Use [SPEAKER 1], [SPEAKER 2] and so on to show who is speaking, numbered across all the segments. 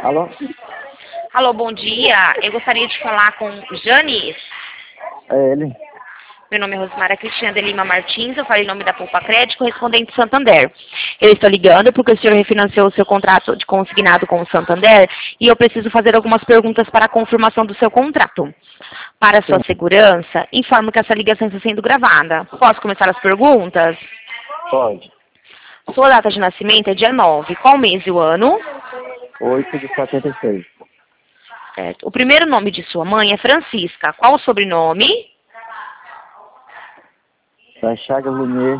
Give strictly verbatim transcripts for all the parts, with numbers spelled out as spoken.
[SPEAKER 1] Alô?
[SPEAKER 2] Alô, bom dia. Eu gostaria de falar com Janis.
[SPEAKER 1] É ele.
[SPEAKER 2] Meu nome é Rosemara Cristina de Lima Martins, eu falo em nome da Poupa Crédito, correspondente Santander. Eu estou ligando porque o senhor refinanciou o seu contrato de consignado com o Santander e eu preciso fazer algumas perguntas para a confirmação do seu contrato. Para sua
[SPEAKER 1] Sim.
[SPEAKER 2] segurança, informo que essa ligação está sendo gravada. Posso começar as perguntas?
[SPEAKER 1] Pode.
[SPEAKER 2] Sua data de nascimento é dia nove. Qual mês e o ano?
[SPEAKER 1] oito de setenta e seis.
[SPEAKER 2] Certo. O primeiro nome de sua mãe é Francisca. Qual o sobrenome?
[SPEAKER 1] Da Chaga Lumier.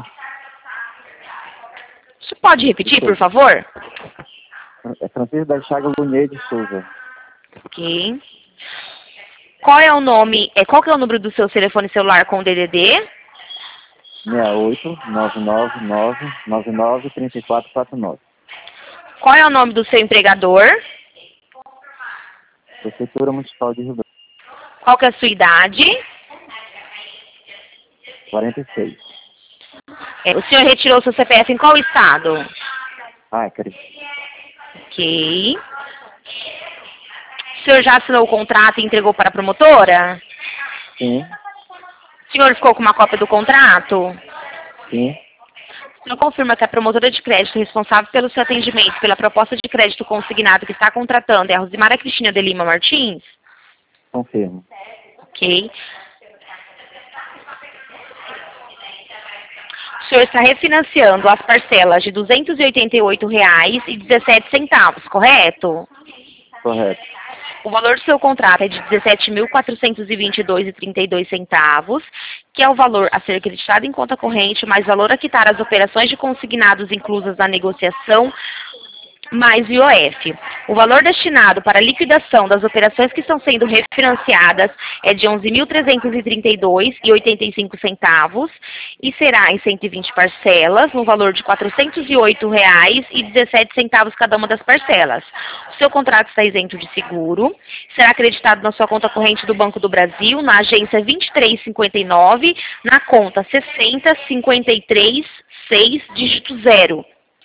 [SPEAKER 2] Você pode repetir, por favor?
[SPEAKER 1] É Francisco da Chaga Lumier de Souza.
[SPEAKER 2] Ok. Qual é o nome, é, qual que é o número do seu telefone celular com o D D D?
[SPEAKER 1] seis oito nove nove nove nove nove três quatro quatro nove.
[SPEAKER 2] Qual é o nome do seu empregador?
[SPEAKER 1] Prefeitura Municipal de Rio Branco.
[SPEAKER 2] Qual que é a sua idade?
[SPEAKER 1] quarenta e seis.
[SPEAKER 2] É, o senhor retirou seu C P F em qual estado?
[SPEAKER 1] Acre.
[SPEAKER 2] Ok. O senhor já assinou o contrato e entregou para a promotora?
[SPEAKER 1] Sim.
[SPEAKER 2] O senhor ficou com uma cópia do contrato?
[SPEAKER 1] Sim.
[SPEAKER 2] O senhor confirma que a promotora de crédito responsável pelo seu atendimento pela proposta de crédito consignado que está contratando é a Rosemara Cristina de Lima Martins?
[SPEAKER 1] Confirmo.
[SPEAKER 2] Ok. O senhor está refinanciando as parcelas de duzentos e oitenta e oito reais e dezessete centavos, correto?
[SPEAKER 1] Correto.
[SPEAKER 2] O valor do seu contrato é de dezessete mil quatrocentos e vinte e dois reais e trinta e dois centavos, que é o valor a ser creditado em conta corrente, mais valor a quitar as operações de consignados inclusas na negociação, mais I O F. O valor destinado para a liquidação das operações que estão sendo refinanciadas é de onze mil trezentos e trinta e dois reais e oitenta e cinco centavos e será em cento e vinte parcelas, no valor de quatrocentos e oito reais e dezessete centavos cada uma das parcelas. O seu contrato está isento de seguro, será acreditado na sua conta corrente do Banco do Brasil, na agência vinte e três cinquenta e nove, na conta sessenta cinquenta e três seis, dígito zero.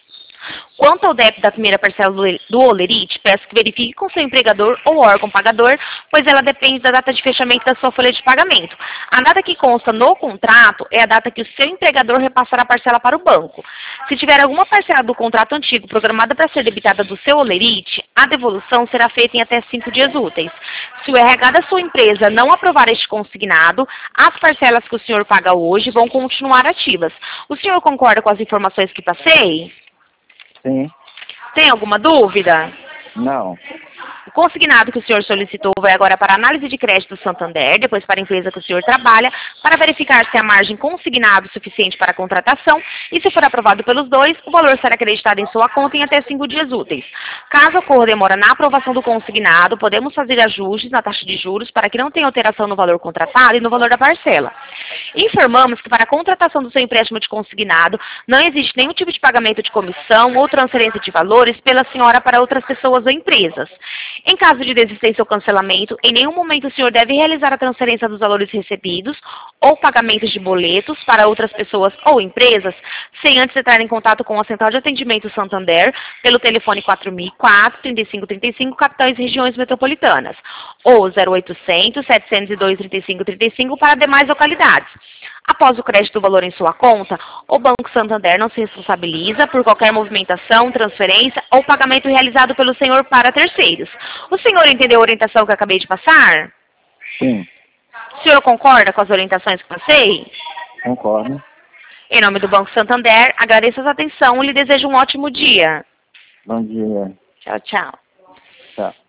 [SPEAKER 2] Quanto ao débito da primeira parcela do Olerite, peço que verifique com seu empregador ou órgão pagador, pois ela depende da data de fechamento da sua folha de pagamento. A data que consta no contrato é a data que o seu empregador repassará a parcela para o banco. Se tiver alguma parcela do contrato antigo programada para ser debitada do seu Olerite, a devolução será feita em até cinco dias úteis. Se o R H da sua empresa não aprovar este consignado, as parcelas que o senhor paga hoje vão continuar ativas. O senhor concorda com as informações que passei?
[SPEAKER 1] Sim.
[SPEAKER 2] Tem alguma dúvida?
[SPEAKER 1] Não.
[SPEAKER 2] O consignado que o senhor solicitou vai agora para a análise de crédito do Santander, depois para a empresa que o senhor trabalha, para verificar se a margem consignada é suficiente para a contratação e, se for aprovado pelos dois, o valor será acreditado em sua conta em até cinco dias úteis. Caso ocorra demora na aprovação do consignado, podemos fazer ajustes na taxa de juros para que não tenha alteração no valor contratado e no valor da parcela. Informamos que para a contratação do seu empréstimo de consignado não existe nenhum tipo de pagamento de comissão ou transferência de valores pela senhora para outras pessoas ou empresas. Em caso de desistência ou cancelamento, em nenhum momento o senhor deve realizar a transferência dos valores recebidos ou pagamentos de boletos para outras pessoas ou empresas, sem antes entrar em contato com a Central de Atendimento Santander pelo telefone quatro mil e quatro, trinta e cinco trinta e cinco, capitais e regiões metropolitanas, ou zero oitocentos, setecentos e dois, trinta e cinco trinta e cinco para demais localidades. Após o crédito do valor em sua conta, o Banco Santander não se responsabiliza por qualquer movimentação, transferência ou pagamento realizado pelo senhor para terceiros. O senhor entendeu a orientação que eu acabei de passar?
[SPEAKER 1] Sim.
[SPEAKER 2] O senhor concorda com as orientações que passei?
[SPEAKER 1] Concordo.
[SPEAKER 2] Em nome do Banco Santander, agradeço a sua atenção e lhe desejo um ótimo dia.
[SPEAKER 1] Bom dia.
[SPEAKER 2] Tchau, tchau.
[SPEAKER 1] Tchau.